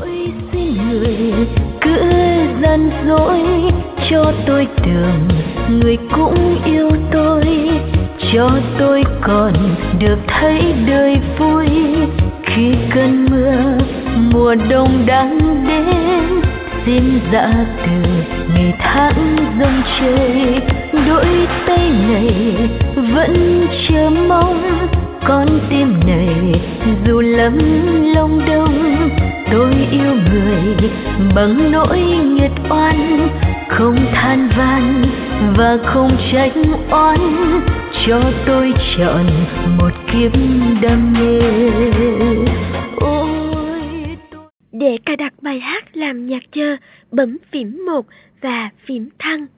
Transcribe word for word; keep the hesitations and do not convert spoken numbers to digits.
Tôi xin người cứ gian dối cho tôi đường, người cũng yêu tôi, cho tôi còn được thấy đời vui. Khi cơn mưa mùa đông đang đến, xin dạ từ ngày tháng dòng trời. Đôi tay này vẫn chờ mong, con tim này dù lắm lòng đông. Tôi yêu người bằng nỗi nghiệt oan, không than van và không trách oan, cho tôi chọn một kiếp đam mê. Ôi tôi... Để cài đặt bài hát làm nhạc chờ, bấm phím một và phím thăng.